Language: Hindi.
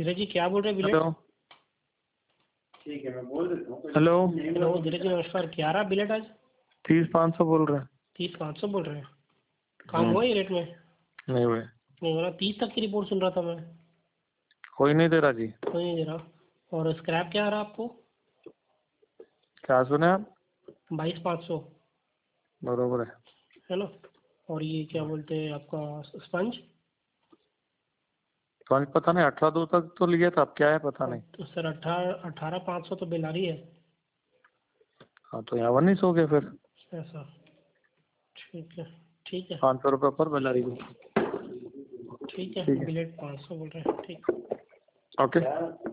धीरज जी क्या बोल रहे हैं बिलेट? हेलो, ठीक है मैं बोल देता हूँ। हेलो हेलो धीरज जी नमस्कार, क्या रहा बिलेट आज? 30-500 बोल रहे हैं। 30-500 बोल रहे हैं। काम हुआ ये रेट में? नहीं हुए। नहीं हो रहा, 30 तक की रिपोर्ट सुन रहा था मैं। कोई नहीं दे रहा जी। कोई नहीं दे रहा। और स्क्रैप क्या आ रहा आपको? क्या सुने आप? 22,500 बरोबर है ना। और ये क्या बोलते हैं आपका स्पंज? तो पता नहीं 18 तक तो लिया था, अब क्या है पता नहीं। तो सर 18,500 तो बिल आ रही है। हाँ तो यहाँ 19 हो गया फिर। ऐसा? ठीक है। ठीक है। 500 रुपये पर बेलारी को। ठीक है ठीक है, बिलेट 500 बोल रहे हैं, ठीक। ओके।